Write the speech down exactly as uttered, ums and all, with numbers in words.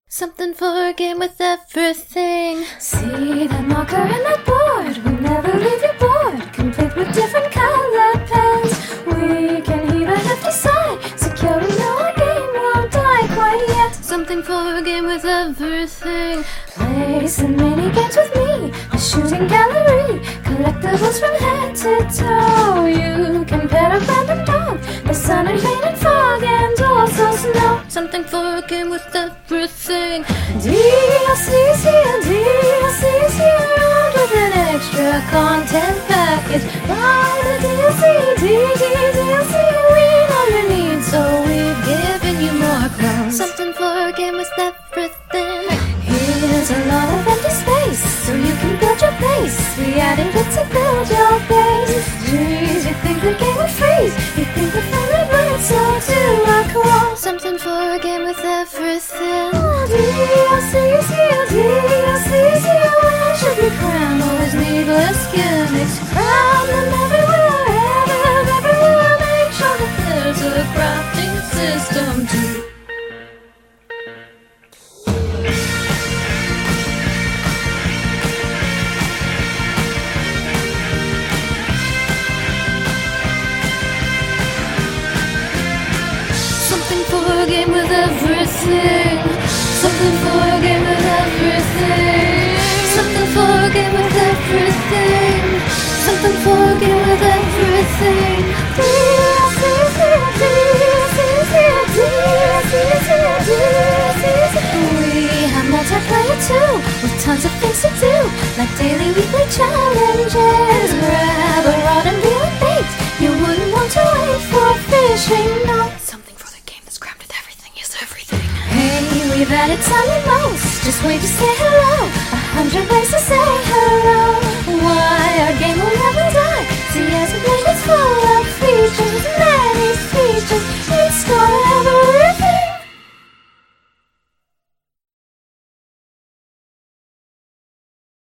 Something for a game with everything. See that marker and that board will never leave you bored. Complete with different colored pens. We can heave a hefty sigh, secure we know our game won't die quite yet. Something for a game with everything. Play some mini games with me. A shooting gallery, collectibles from head to toe. You can pet a random dog. The sun and rain and fog and also snow. Something for a game with everything. D L C's here, D L C's here, armed with an extra content package. Buy the D L C, D D D L C, we know your needs, so we've given you more clothes. Something for a game with everything. Here's a lot of empty space, so you can build your base. We added it to build your base. Geez, you think the game would freeze? You think the fun would burn, so do a crawl. Something for a game with everything. D L C's here, D L C's here, why should we cram all these needless gimmicks? Crowd them everywhere, everywhere, everywhere. Make sure that there's a crafting system too. Something for a game with everything. Something for a game with everything. Something for a game with everything. Something for a game with everything. D L C's here, D L C's here, D L C's here, D L C's here. We have multiplayer too, with tons of things to do, like daily, weekly challenges. Grab a rod and reel and bait. You wouldn't want to wait for fishing, no. Something for the game that's crammed with everything is everything. Hey, we've added some emotes. Just wait to say hello. A hundred ways to say